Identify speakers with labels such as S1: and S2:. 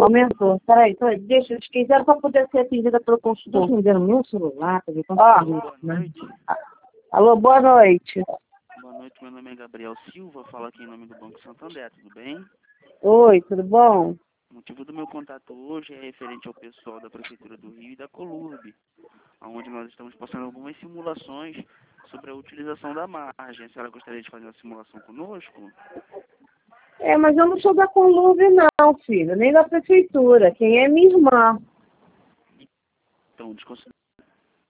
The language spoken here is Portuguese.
S1: Aumentou. Peraí, deixa, eu esqueci, era para poder ser atendida pelo consultor.
S2: Estou me dando meu celular para ver quanto
S3: Boa noite.
S1: Alô, boa noite.
S3: Boa noite, meu nome é Gabriel Silva, falo aqui em nome do Banco Santander, tudo bem?
S1: Oi, tudo bom?
S3: O motivo do meu contato hoje é referente ao pessoal da Prefeitura do Rio e da Colurb, onde nós estamos passando algumas simulações sobre a utilização da margem. A senhora gostaria de fazer uma simulação conosco?
S1: Mas eu não sou da Colurb não, filho, nem da prefeitura. Quem é minha irmã.
S3: Então, desconsidera